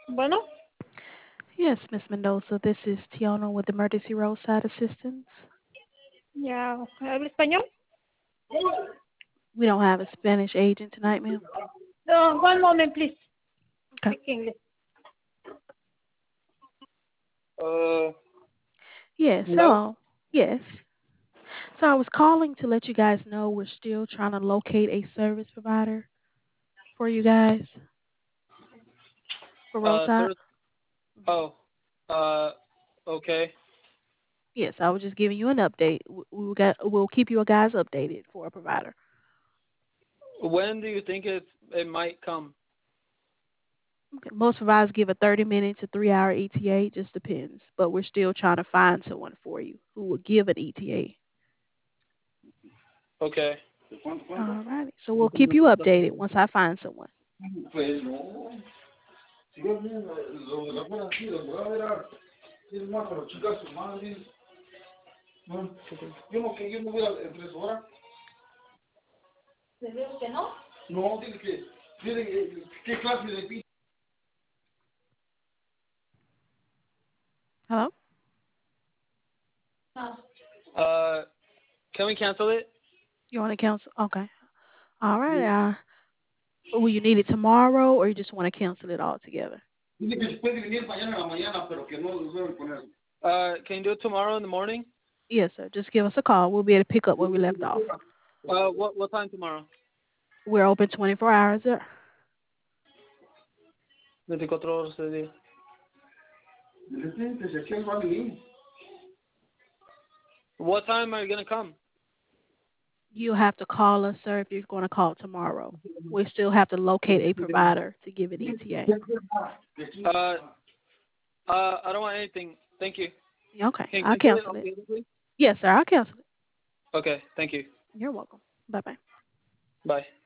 Bueno, Yes, Miss Mendoza, this is Tiana with Emergency Roadside Assistance. ya habla español. We don't have a Spanish agent tonight, ma'am. One moment, please. Okay. Speak English. Yes, Hello? hello. Yes. So I was calling to let you guys know we're still trying to locate a service provider for you guys for Roadside. Sir. Oh, uh, okay. Yes, I was just giving you an update. We'll keep you guys updated for a provider. When do you think it might come? Okay. Most providers give a 30-minute to 3-hour ETA. It just depends. But we're still trying to find someone for you who will give an ETA. Okay. All righty. So we'll keep you updated once I find someone. Pues no, si yo bien, lo fuera así, lo voy a ver a tiene más para chingar su madre. No, yo no que yo no voy a en 3 horas. ¿Te digo que no? No, dile que qué clase de pi. Hello? Uh, can we cancel it? You want to cancel? Okay. All right. Will you need it tomorrow, or you just want to cancel it altogether? Dile que se puede venir mañana en la mañana, pero que no lo deben poner. Can you do it tomorrow in the morning? Yes, sir. Just give us a call. We'll be able to pick up where we left off. What time tomorrow? We're open 24 hours, sir. 24 horas al día. Que se quede va a venir. What time are you gonna come? You'll have to call us, sir, if you're going to call tomorrow. We still have to locate a provider to give it ETA. I don't want anything. Thank you. Okay. Can I'll you cancel it cancel it. immediately? Yes, sir. I'll cancel it. Okay, thank you. You're welcome. Bye-bye. Bye.